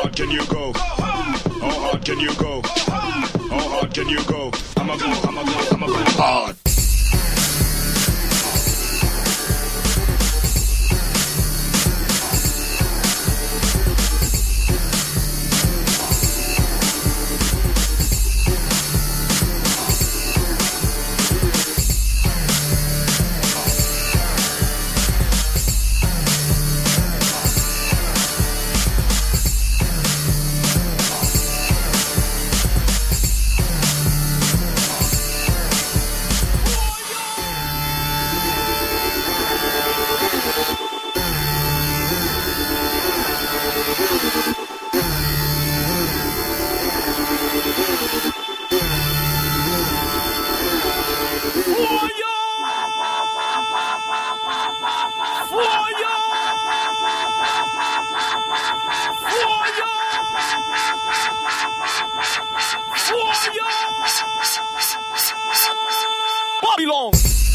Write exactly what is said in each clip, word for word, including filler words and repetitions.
hard can you go? How hard can you go? How hard can you go? I'ma go, I'ma go, I'ma go hard. Babylon.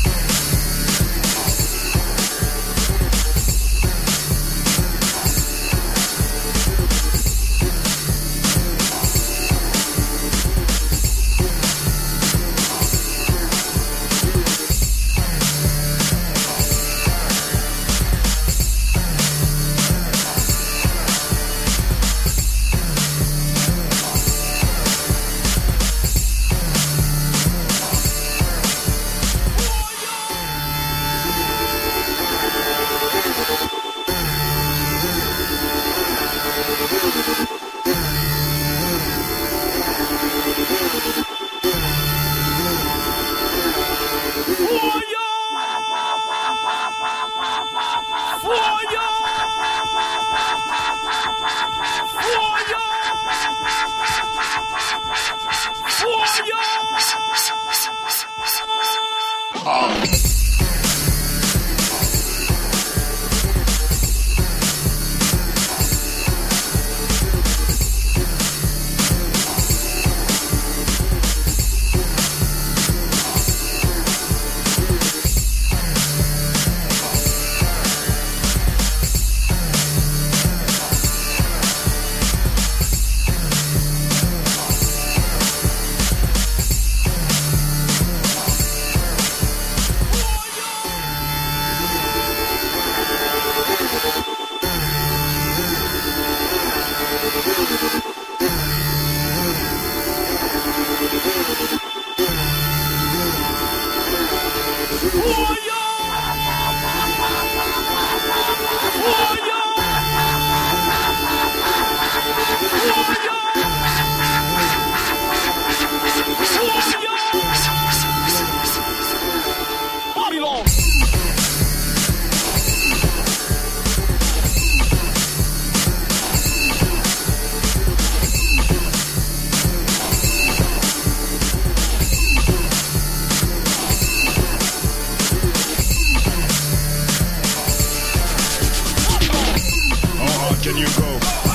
Can you go?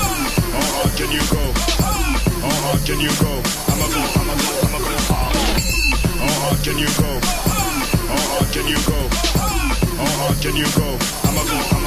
How hard can you go? How hard can you go? I'ma go, I'ma go, I'ma go hard. How hard can you go? How hard can you go? How hard can you go? I'ma go, I'ma